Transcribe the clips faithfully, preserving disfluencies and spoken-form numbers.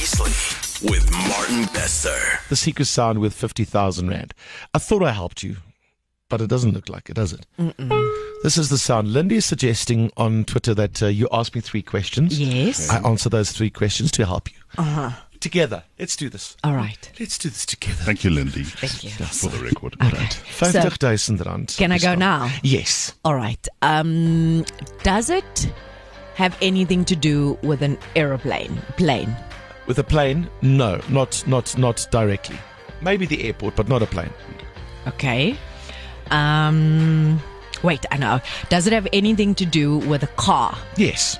Seriously, with Martin Bester. The secret sound with fifty thousand rand. I thought I helped you, but it doesn't look like it, does it? Mm-mm. This is the sound. Lindy is suggesting on Twitter that uh, you ask me three questions. Yes. I answer those three questions to help you. Uh-huh. Together. Let's do this. All right. Let's do this together. Thank you, Lindy. Thank you. For the record. Okay. fifty thousand rand. Can I go now? Yes. All right. Um, does it have anything to do with an aeroplane? Plane? With a plane? No, not not not directly. Maybe the airport, but not a plane. Okay. Um, wait, I know. Does it have anything to do with a car? Yes.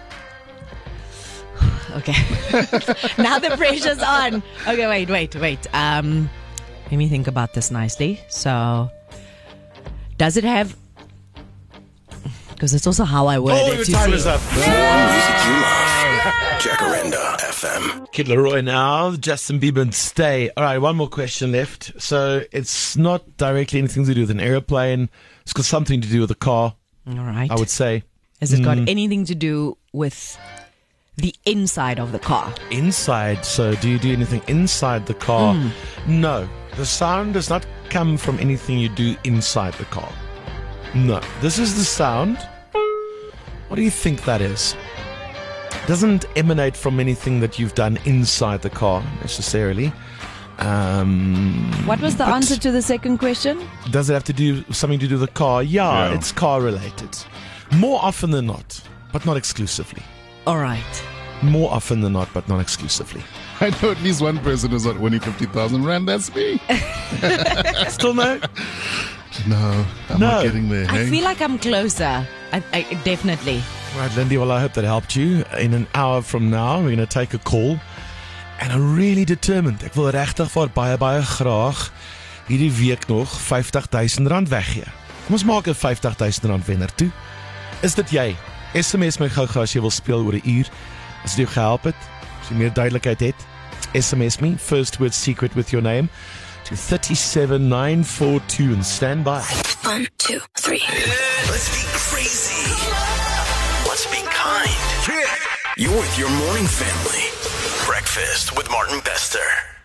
Okay. Now the pressure's on. Okay, wait, wait, wait. Um, let me think about this nicely. So, does it have... Because it's also how I word Oh, it. your you time see. is up. Music you love. Jacaranda F M. Kid Leroy now, Justin Bieber and Stay. All right, one more question left. So it's not directly anything to do with an airplane. It's got something to do with a car, All right. I would say. Has it got Mm. anything to do with the inside of the car? Inside, so do you do anything inside the car? Mm. No, the sound does not come from anything you do inside the car. No, this is the sound. What do you think that is? Doesn't emanate from anything that you've done inside the car necessarily. Um, What was the but answer to the second question? Does it have to do something to do with the car? Yeah, Yeah. it's car related. More often than not, but not exclusively. All right. More often than not, but not exclusively. I know at least one person who's not winning fifty thousand rand. That's me. Still no? No, I'm No. not getting there. I Hey? feel like I'm closer. I, I, definitely. Right, Lindy, well, I hope that helped you. In an hour from now, we're going to take a call. And I'm really determined. Ek wil regtig vir baie, baie graag hierdie week nog fifty thousand rand weggee. Kom ons maak 'n fifty thousand rand wenner toe. Is dit jy? S M S my gou-gou as jy wil speel oor 'n uur. As dit jou gehelp het, as jy meer duidelikheid het, S M S me, first word secret with your name, to three seven nine four two and stand by. One, two, three. Let's be crazy. Let's be kind. You're with your morning family. Breakfast with Martin Bester.